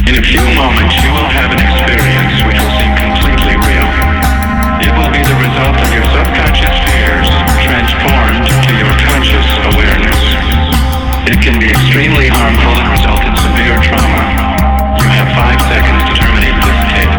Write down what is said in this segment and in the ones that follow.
In a few moments you will have an experience which will seem completely real. It will be the result of your subconscious fears transformed to your conscious awareness. It can be extremely harmful and result in severe trauma. You have 5 seconds to terminate this tape.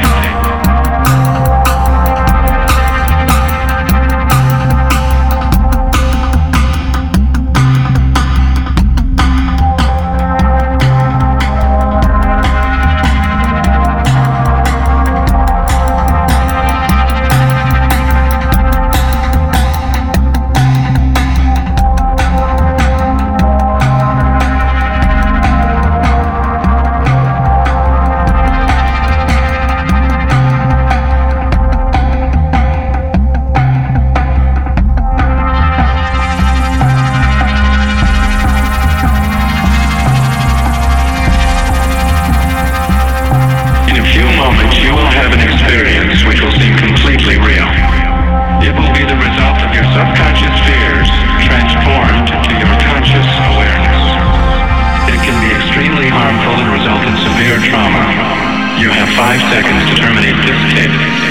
You will have an experience which will seem completely real. It will be the result of your subconscious fears transformed to your conscious awareness. It can be extremely harmful and result in severe trauma. You have 5 seconds to terminate this tape.